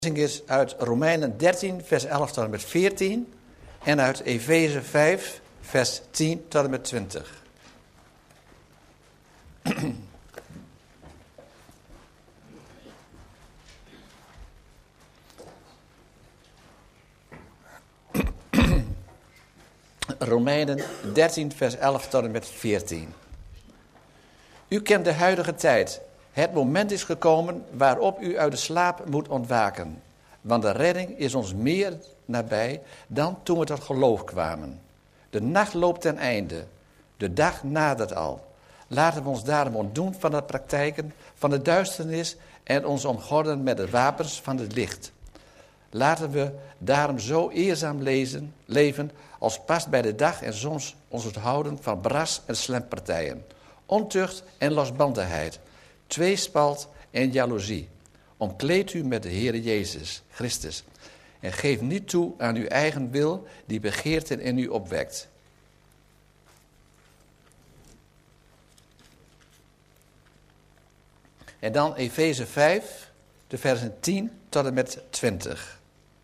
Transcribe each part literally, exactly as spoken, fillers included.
Is uit Romeinen dertien, vers elf tot en met veertien en uit Efeze vijf, vers tien tot en met twintig. Romeinen dertien, vers elf tot en met veertien. U kent de huidige tijd. Het moment is gekomen waarop u uit de slaap moet ontwaken. Want de redding is ons meer nabij dan toen we tot geloof kwamen. De nacht loopt ten einde. De dag nadert al. Laten we ons daarom ontdoen van de praktijken van de duisternis en ons omgorden met de wapens van het licht. Laten we daarom zo eerzaam lezen, leven als past bij de dag en soms ons onthouden van bras en slempartijen, ontucht en losbandigheid, tweespalt en jaloezie. Omkleed u met de Heere Jezus Christus en geef niet toe aan uw eigen wil die begeerten in u opwekt. En dan Efeze vijf, de versen tien tot en met twintig.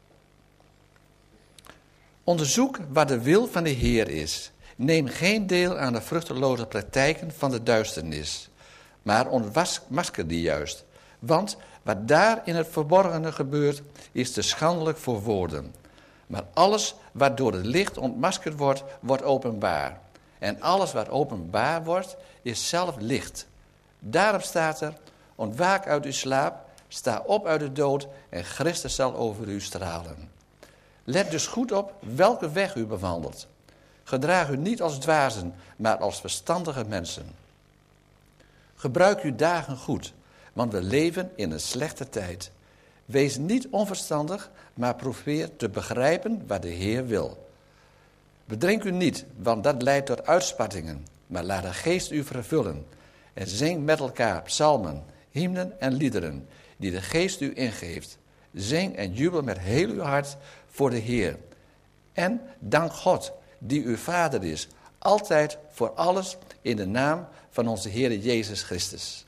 Onderzoek wat de wil van de Heer is. Neem geen deel aan de vruchteloze praktijken van de duisternis, maar ontmasker die juist. Want wat daar in het verborgene gebeurt, is te schandelijk voor woorden. Maar alles wat door het licht ontmaskerd wordt, wordt openbaar. En alles wat openbaar wordt, is zelf licht. Daarom staat er, ontwaak uit uw slaap, sta op uit de dood en Christus zal over u stralen. Let dus goed op welke weg u bewandelt. Gedraag u niet als dwazen, maar als verstandige mensen. Gebruik uw dagen goed, want we leven in een slechte tijd. Wees niet onverstandig, maar probeer te begrijpen wat de Heer wil. Bedrink u niet, want dat leidt tot uitspattingen, maar laat de geest u vervullen. En zing met elkaar psalmen, hymnen en liederen, die de geest u ingeeft. Zing en jubel met heel uw hart voor de Heer. En dank God, die uw Vader is, altijd voor alles in de naam van onze Heer Jezus Christus.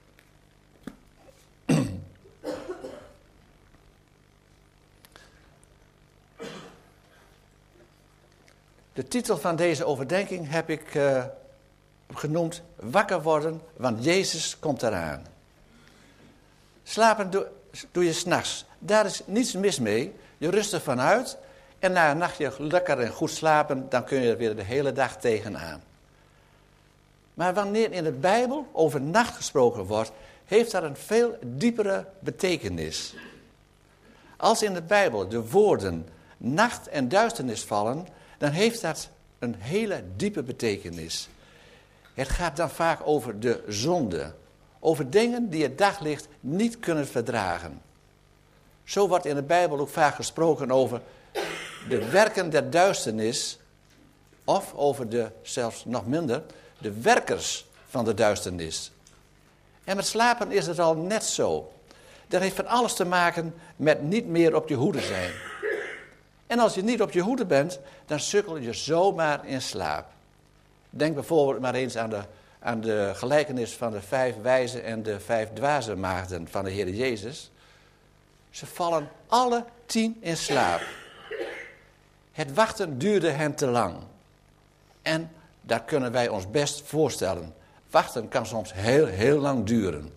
De titel van deze overdenking heb ik uh, genoemd, wakker worden, want Jezus komt eraan. Slapen doe, doe je 's nachts. Daar is niets mis mee. Je rust er vanuit en na een nachtje lekker en goed slapen, dan kun je er weer de hele dag tegenaan. Maar wanneer in de Bijbel over nacht gesproken wordt, heeft dat een veel diepere betekenis. Als in de Bijbel de woorden nacht en duisternis vallen, dan heeft dat een hele diepe betekenis. Het gaat dan vaak over de zonde, over dingen die het daglicht niet kunnen verdragen. Zo wordt in de Bijbel ook vaak gesproken over de werken der duisternis, of over de, zelfs nog minder, de werkers van de duisternis. En met slapen is het al net zo. Dat heeft van alles te maken met niet meer op je hoede zijn. En als je niet op je hoede bent, dan sukkel je zomaar in slaap. Denk bijvoorbeeld maar eens aan de, aan de gelijkenis van de vijf wijze en de vijf dwaze maagden van de Heer Jezus. Ze vallen alle tien in slaap. Het wachten duurde hen te lang. En dat kunnen wij ons best voorstellen. Wachten kan soms heel, heel lang duren.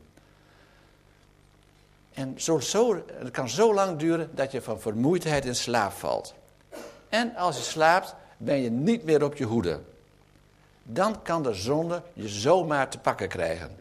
En zo, zo, het kan zo lang duren dat je van vermoeidheid in slaap valt. En als je slaapt, ben je niet meer op je hoede. Dan kan de zonde je zomaar te pakken krijgen.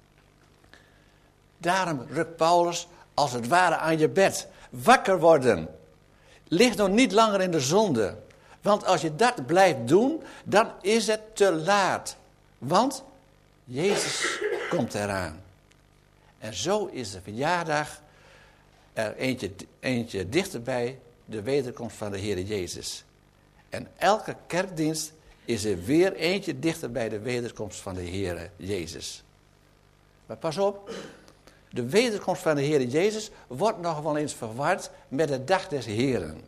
Daarom rukt Paulus als het ware aan je bed. Wakker worden. Lig nog niet langer in de zonde. Want als je dat blijft doen, dan is het te laat. Want Jezus komt eraan. En zo is de verjaardag er eentje, eentje dichterbij de wederkomst van de Heer Jezus. En elke kerkdienst is er weer eentje dichter bij de wederkomst van de Heer Jezus. Maar pas op, de wederkomst van de Heer Jezus wordt nog wel eens verward met de dag des Heren.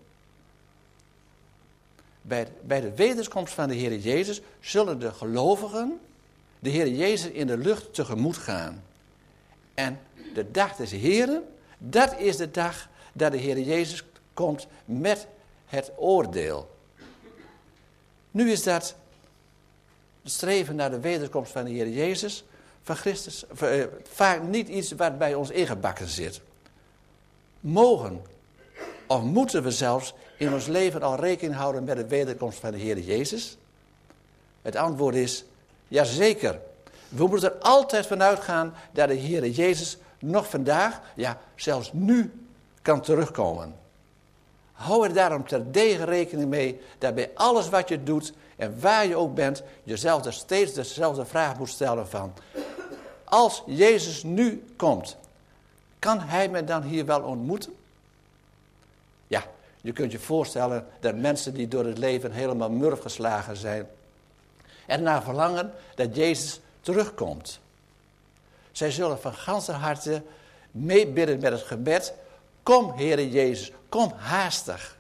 Bij, bij de wederkomst van de Heer Jezus zullen de gelovigen de Heer Jezus in de lucht tegemoet gaan. En de dag des Heren, dat is de dag dat de Heer Jezus komt met het oordeel. Nu is dat het streven naar de wederkomst van de Heer Jezus, van Christus, vaak niet iets wat bij ons ingebakken zit. Mogen of moeten we zelfs in ons leven al rekening houden met de wederkomst van de Heer Jezus? Het antwoord is, jazeker. We moeten er altijd van uitgaan dat de Heer Jezus nog vandaag, ja zelfs nu, kan terugkomen. Hou er daarom terdege rekening mee dat bij alles wat je doet en waar je ook bent, jezelf er steeds dezelfde vraag moet stellen van, als Jezus nu komt, kan Hij me dan hier wel ontmoeten? Ja, je kunt je voorstellen dat mensen die door het leven helemaal murf geslagen zijn, ernaar verlangen dat Jezus terugkomt. Zij zullen van ganser harte meebidden met het gebed, kom Heere Jezus, kom haastig.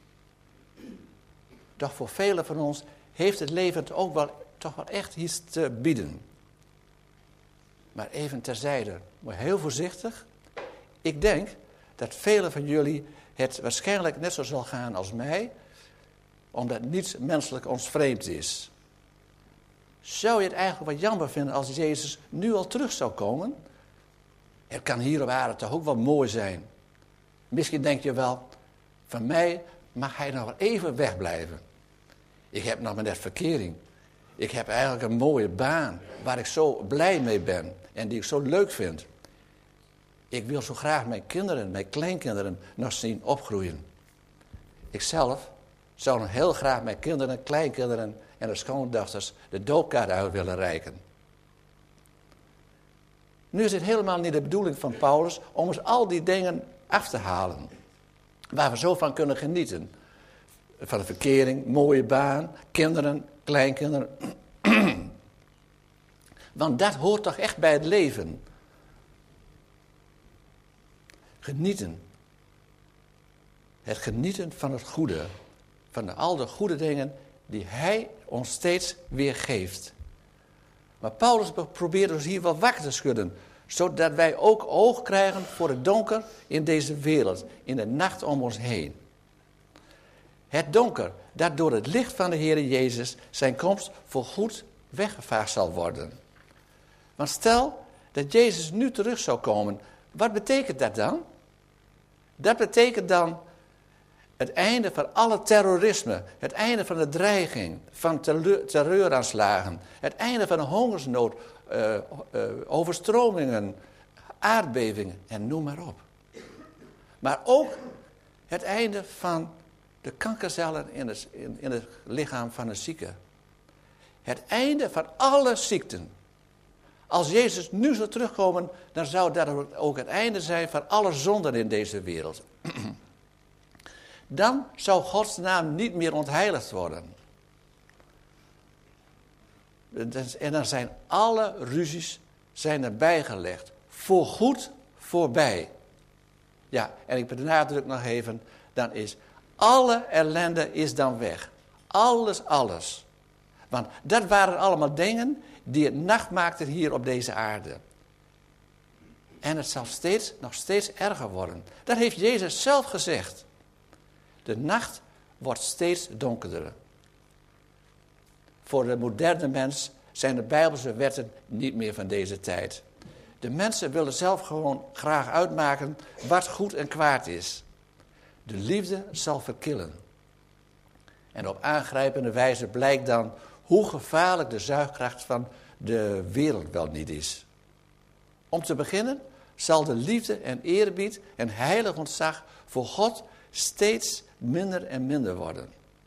Doch voor velen van ons heeft het leven ook wel, toch wel echt iets te bieden. Maar even terzijde, maar heel voorzichtig. Ik denk dat velen van jullie het waarschijnlijk net zo zal gaan als mij, omdat niets menselijk ons vreemd is. Zou je het eigenlijk wat jammer vinden als Jezus nu al terug zou komen? Het kan hier op aarde toch ook wel mooi zijn. Misschien denk je wel, van mij mag hij nog wel even wegblijven. Ik heb nog maar net verkering. Ik heb eigenlijk een mooie baan waar ik zo blij mee ben en die ik zo leuk vind. Ik wil zo graag mijn kinderen, mijn kleinkinderen nog zien opgroeien. Ikzelf zou nog heel graag mijn kinderen, kleinkinderen en de schoondochters de doopkaart uit willen reiken. Nu is het helemaal niet de bedoeling van Paulus om ons al die dingen af te halen. Waar we zo van kunnen genieten. Van de verkering, mooie baan, kinderen, kleinkinderen. Want dat hoort toch echt bij het leven. Genieten. Het genieten van het goede. Van de, al de goede dingen die hij ons steeds weer geeft. Maar Paulus probeert ons hier wel wakker te schudden. Zodat wij ook oog krijgen voor het donker in deze wereld. In de nacht om ons heen. Het donker dat door het licht van de Heer Jezus zijn komst voorgoed weggevaagd zal worden. Want stel dat Jezus nu terug zou komen. Wat betekent dat dan? Dat betekent dan het einde van alle terrorisme. Het einde van de dreiging. Van terreuraanslagen. Het einde van de hongersnood. Uh, uh, overstromingen. Aardbevingen. En noem maar op. Maar ook het einde van de kankercellen in het, in, in het lichaam van een zieke. Het einde van alle ziekten. Als Jezus nu zou terugkomen, dan zou dat ook het einde zijn van alle zonden in deze wereld. Dan zou Gods naam niet meer ontheiligd worden. En dan zijn alle ruzies zijn erbij gelegd. Voorgoed voorbij. Ja, en ik benadruk nog even, dan is alle ellende is dan weg. Alles, alles. Want dat waren allemaal dingen die het nacht maakten hier op deze aarde. En het zal steeds, nog steeds erger worden. Dat heeft Jezus zelf gezegd. De nacht wordt steeds donkerder. Voor de moderne mens zijn de Bijbelse wetten niet meer van deze tijd. De mensen willen zelf gewoon graag uitmaken wat goed en kwaad is. De liefde zal verkillen. En op aangrijpende wijze blijkt dan hoe gevaarlijk de zuigkracht van de wereld wel niet is. Om te beginnen zal de liefde en eerbied en heilig ontzag voor God steeds minder en minder worden.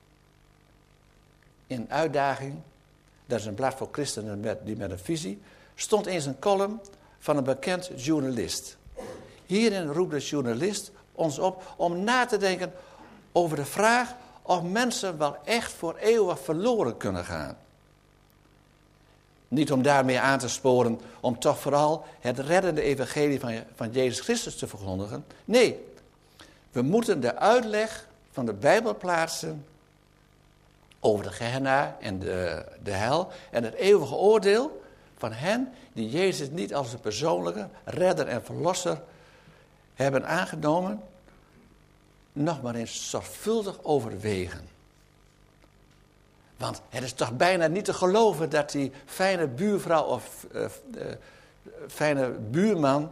In Uitdaging, dat is een blad voor christenen met, die met een visie, stond eens een column van een bekend journalist. Hierin roept de journalist ons op om na te denken over de vraag of mensen wel echt voor eeuwig verloren kunnen gaan. Niet om daarmee aan te sporen om toch vooral het reddende evangelie van, van Jezus Christus te verkondigen. Nee, we moeten de uitleg van de Bijbel plaatsen over de Gehenna en de, de hel en het eeuwige oordeel van hen die Jezus niet als een persoonlijke redder en verlosser hebben aangenomen, nog maar eens zorgvuldig overwegen. Want het is toch bijna niet te geloven dat die fijne buurvrouw of uh, uh, fijne buurman,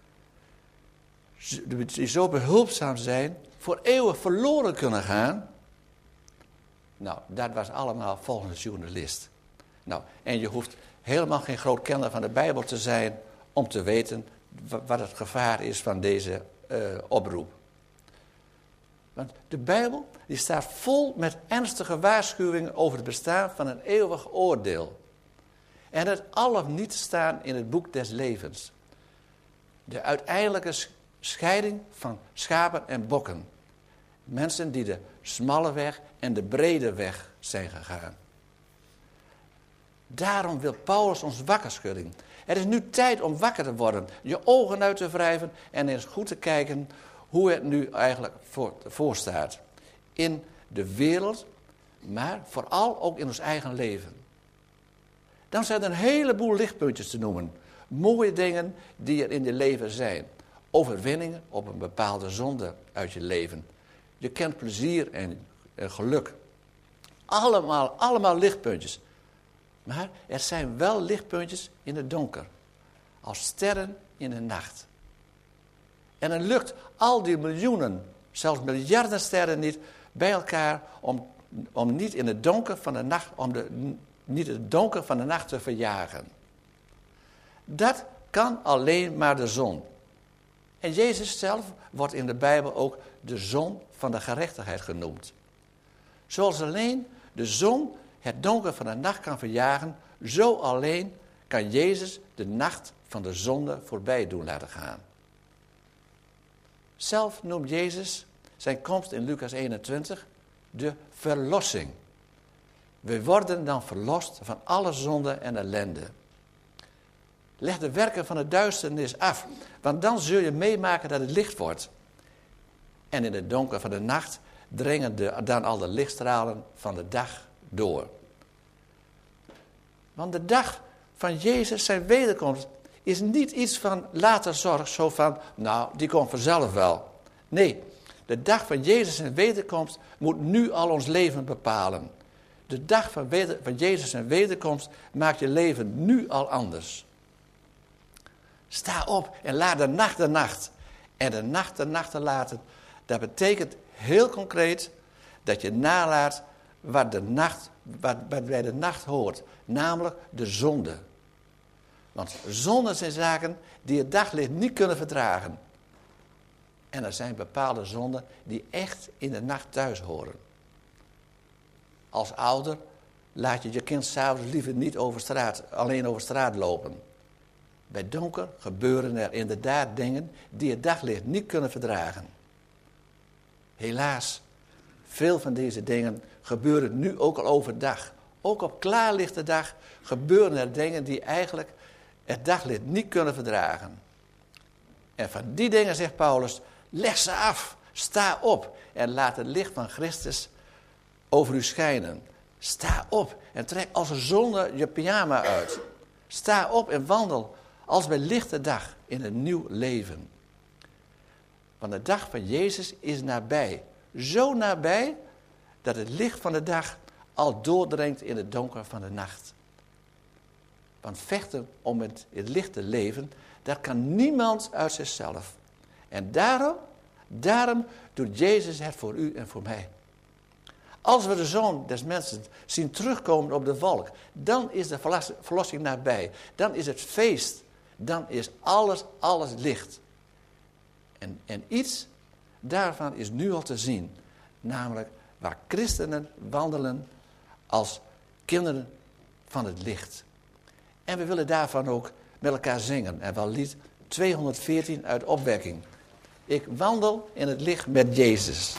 die zo behulpzaam zijn, voor eeuwig verloren kunnen gaan. Nou, dat was allemaal volgens de journalist. Nou, en je hoeft helemaal geen groot kenner van de Bijbel te zijn om te weten wat het gevaar is van deze uh, oproep. Want de Bijbel die staat vol met ernstige waarschuwingen over het bestaan van een eeuwig oordeel. En het al of niet staan in het boek des levens. De uiteindelijke scheiding van schapen en bokken. Mensen die de smalle weg en de brede weg zijn gegaan. Daarom wil Paulus ons wakker schudden. Het is nu tijd om wakker te worden. Je ogen uit te wrijven en eens goed te kijken hoe het nu eigenlijk voor, voor staat. In de wereld, maar vooral ook in ons eigen leven. Dan zijn er een heleboel lichtpuntjes te noemen. Mooie dingen die er in je leven zijn. Overwinningen op een bepaalde zonde uit je leven. Je kent plezier en, en geluk. Allemaal, allemaal lichtpuntjes. Maar er zijn wel lichtpuntjes in het donker. Als sterren in de nacht. En dan lukt al die miljoenen, zelfs miljarden sterren niet bij elkaar om, om niet in het donker van de nacht, om de, niet het donker van de nacht te verjagen. Dat kan alleen maar de zon. En Jezus zelf wordt in de Bijbel ook de zon van de gerechtigheid genoemd. Zoals alleen de zon het donker van de nacht kan verjagen, zo alleen kan Jezus de nacht van de zonde voorbij doen laten gaan. Zelf noemt Jezus zijn komst in Lucas eenentwintig de verlossing. We worden dan verlost van alle zonde en ellende. Leg de werken van de duisternis af, want dan zul je meemaken dat het licht wordt. En in het donker van de nacht dringen de, dan al de lichtstralen van de dag door. Want de dag van Jezus, zijn wederkomst, is niet iets van later zorg, zo van, nou, die komt vanzelf wel. Nee, de dag van Jezus zijn wederkomst moet nu al ons leven bepalen. De dag van, weder, van Jezus zijn wederkomst maakt je leven nu al anders. Sta op en laat de nacht de nacht. En de nacht de nacht te laten, dat betekent heel concreet dat je nalaat wat, de nacht, wat, wat bij de nacht hoort. Namelijk de zonde. Want zonden zijn zaken die het daglicht niet kunnen verdragen. En er zijn bepaalde zonden die echt in de nacht thuis horen. Als ouder laat je je kind 's avonds liever niet over straat, alleen over straat lopen. Bij donker gebeuren er inderdaad dingen die het daglicht niet kunnen verdragen. Helaas, veel van deze dingen gebeuren nu ook al overdag. Ook op klaarlichte dag gebeuren er dingen die eigenlijk het daglicht niet kunnen verdragen. En van die dingen zegt Paulus, leg ze af, sta op en laat het licht van Christus over u schijnen. Sta op en trek als een zonde je pyjama uit. Sta op en wandel als bij lichte dag in een nieuw leven. Want de dag van Jezus is nabij. Zo nabij dat het licht van de dag al doordringt in het donker van de nacht. Want vechten om met het licht te leven, dat kan niemand uit zichzelf. En daarom, daarom doet Jezus het voor u en voor mij. Als we de Zoon des Mensen zien terugkomen op de wolk, dan is de verlossing nabij. Dan is het feest. Dan is alles, alles licht. En, en iets daarvan is nu al te zien. Namelijk waar christenen wandelen als kinderen van het licht. En we willen daarvan ook met elkaar zingen. En wel lied tweehonderdveertien uit Opwekking. Ik wandel in het licht met Jezus.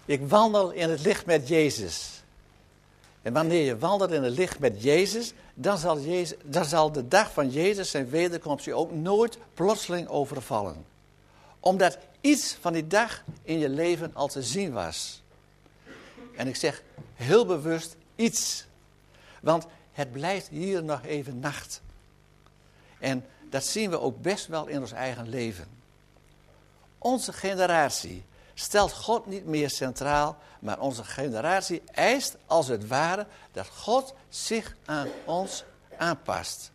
Ik wandel in het licht met Jezus. En wanneer je wandelt in het licht met Jezus, dan zal, Jezus, dan zal de dag van Jezus zijn wederkomst je ook nooit plotseling overvallen. Omdat iets van die dag in je leven al te zien was. En ik zeg heel bewust iets. Want het blijft hier nog even nacht. En dat zien we ook best wel in ons eigen leven. Onze generatie stelt God niet meer centraal, maar onze generatie eist als het ware dat God zich aan ons aanpast.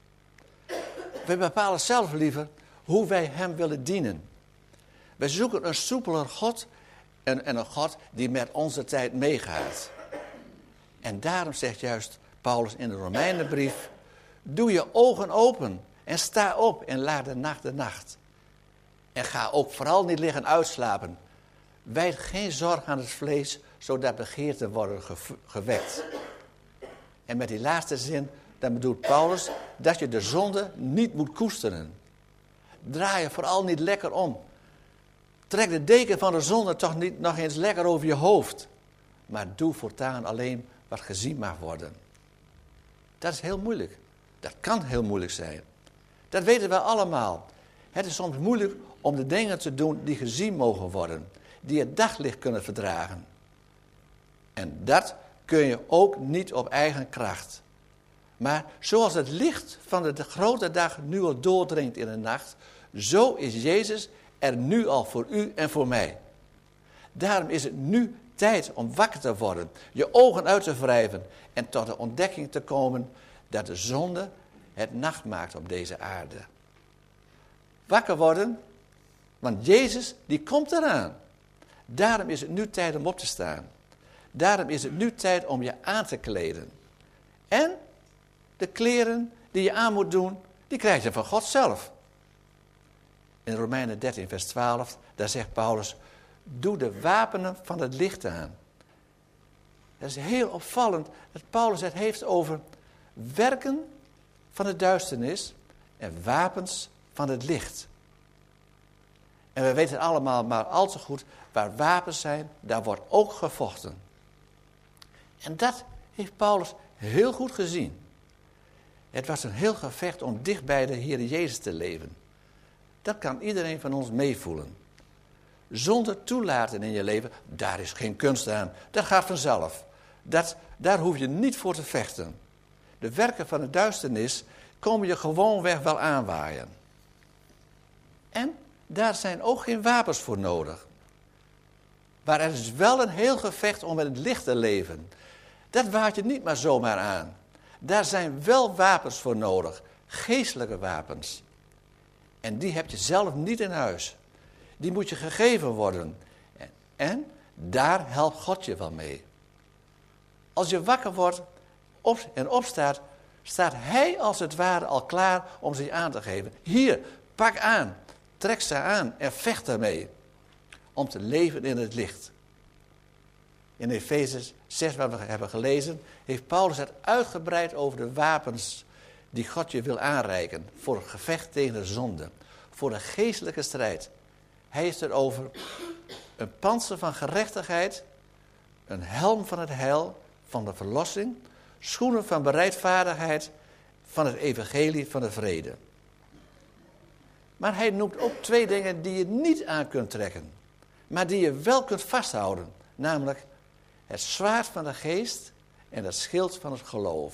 We bepalen zelf liever hoe wij hem willen dienen. We zoeken een soepeler God en, en een God die met onze tijd meegaat. En daarom zegt juist Paulus in de Romeinenbrief, doe je ogen open en sta op en laat de nacht de nacht. En ga ook vooral niet liggen uitslapen. Wijd geen zorg aan het vlees, zodat begeerten worden ge- gewekt. En met die laatste zin, dan bedoelt Paulus dat je de zonde niet moet koesteren. Draai je vooral niet lekker om. Trek de deken van de zonde toch niet nog eens lekker over je hoofd. Maar doe voortaan alleen wat gezien mag worden. Dat is heel moeilijk. Dat kan heel moeilijk zijn. Dat weten we allemaal. Het is soms moeilijk om de dingen te doen die gezien mogen worden. Die het daglicht kunnen verdragen. En dat kun je ook niet op eigen kracht. Maar zoals het licht van de grote dag nu al doordringt in de nacht, zo is Jezus er nu al voor u en voor mij. Daarom is het nu tijd om wakker te worden, je ogen uit te wrijven en tot de ontdekking te komen dat de zonde het nacht maakt op deze aarde. Wakker worden, want Jezus die komt eraan. Daarom is het nu tijd om op te staan. Daarom is het nu tijd om je aan te kleden. En de kleren die je aan moet doen, die krijg je van God zelf. In Romeinen dertien vers twaalf, daar zegt Paulus, doe de wapenen van het licht aan. Dat is heel opvallend dat Paulus het heeft over werken van de duisternis en wapens van het licht. En we weten allemaal maar al te goed, waar wapens zijn, daar wordt ook gevochten. En dat heeft Paulus heel goed gezien. Het was een heel gevecht om dicht bij de Heer Jezus te leven. Dat kan iedereen van ons meevoelen. Zonder toelaten in je leven, daar is geen kunst aan. Dat gaat vanzelf. Dat, daar hoef je niet voor te vechten. De werken van de duisternis komen je gewoonweg wel aanwaaien. En daar zijn ook geen wapens voor nodig. Maar er is wel een heel gevecht om met het licht te leven. Dat waait je niet maar zomaar aan. Daar zijn wel wapens voor nodig. Geestelijke wapens. En die heb je zelf niet in huis. Die moet je gegeven worden. En, en daar helpt God je wel mee. Als je wakker wordt op, en opstaat, staat hij als het ware al klaar om zich aan te geven. Hier, pak aan. Trek ze aan en vecht ermee. Om te leven in het licht. In Efeze zes, wat we hebben gelezen, heeft Paulus het uitgebreid over de wapens die God je wil aanreiken. Voor het gevecht tegen de zonde. Voor de geestelijke strijd. Hij heeft het over een pantser van gerechtigheid. Een helm van het heil, van de verlossing. Schoenen van bereidvaardigheid, van het evangelie van de vrede. Maar hij noemt ook twee dingen die je niet aan kunt trekken. Maar die je wel kunt vasthouden. Namelijk het zwaard van de geest en het schild van het geloof.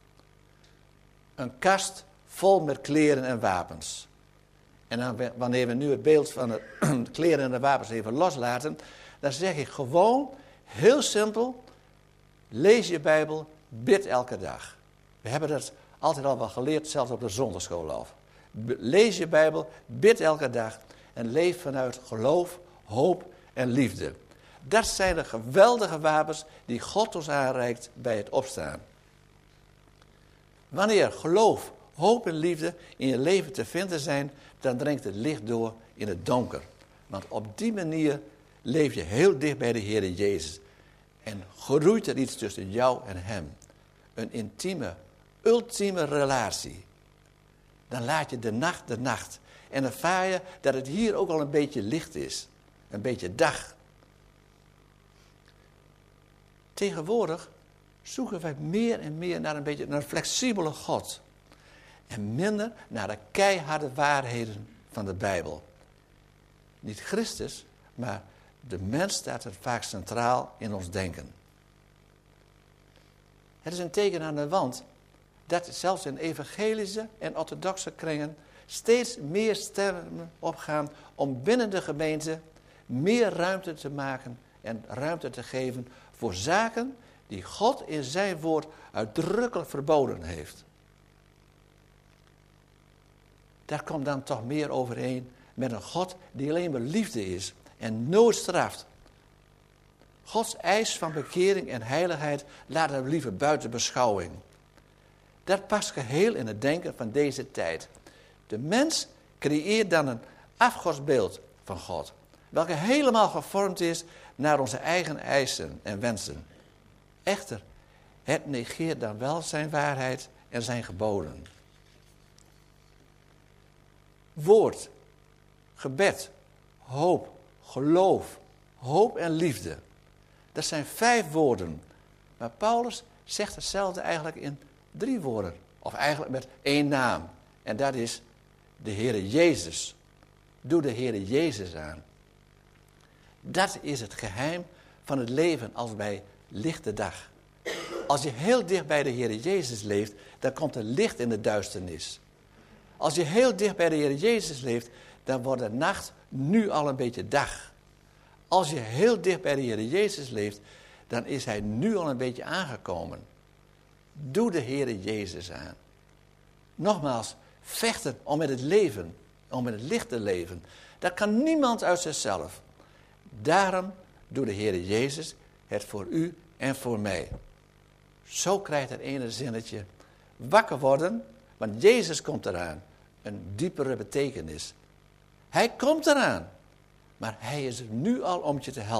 Een kast vol met kleren en wapens. En dan, wanneer we nu het beeld van de kleren en de wapens even loslaten, dan zeg ik gewoon, heel simpel, lees je Bijbel, bid elke dag. We hebben dat altijd al wel geleerd, zelfs op de zondagschool af. Lees je Bijbel, bid elke dag en leef vanuit geloof, hoop en liefde. Dat zijn de geweldige wapens die God ons aanreikt bij het opstaan. Wanneer geloof, hoop en liefde in je leven te vinden zijn, dan dringt het licht door in het donker. Want op die manier leef je heel dicht bij de Heer Jezus. En groeit er iets tussen jou en hem. Een intieme, ultieme relatie. Dan laat je de nacht de nacht. En ervaar je dat het hier ook al een beetje licht is. Een beetje dag. Tegenwoordig zoeken wij meer en meer naar een beetje een flexibele God. En minder naar de keiharde waarheden van de Bijbel. Niet Christus, maar de mens staat er vaak centraal in ons denken. Het is een teken aan de wand dat zelfs in evangelische en orthodoxe kringen steeds meer stemmen opgaan om binnen de gemeente meer ruimte te maken en ruimte te geven voor zaken die God in zijn woord uitdrukkelijk verboden heeft. Daar komt dan toch meer overeen met een God die alleen maar liefde is en nooit straft. Gods eis van bekering en heiligheid laten we liever buiten beschouwing. Dat past geheel in het denken van deze tijd. De mens creëert dan een afgodsbeeld van God, welke helemaal gevormd is naar onze eigen eisen en wensen. Echter, het negeert dan wel zijn waarheid en zijn geboden. Woord, gebed, hoop, geloof, hoop en liefde. Dat zijn vijf woorden. Maar Paulus zegt hetzelfde eigenlijk in drie woorden. Of eigenlijk met één naam. En dat is de Heere Jezus. Doe de Heere Jezus aan. Dat is het geheim van het leven als bij lichte dag. Als je heel dicht bij de Heere Jezus leeft, dan komt er licht in de duisternis. Als je heel dicht bij de Heere Jezus leeft, dan wordt de nacht nu al een beetje dag. Als je heel dicht bij de Heere Jezus leeft, dan is hij nu al een beetje aangekomen. Doe de Heere Jezus aan. Nogmaals, vechten om met het leven, om met het licht te leven. Dat kan niemand uit zichzelf. Daarom doet de Heere Jezus het voor u en voor mij. Zo krijgt het ene zinnetje wakker worden, want Jezus komt eraan. Een diepere betekenis. Hij komt eraan, maar hij is er nu al om je te helpen.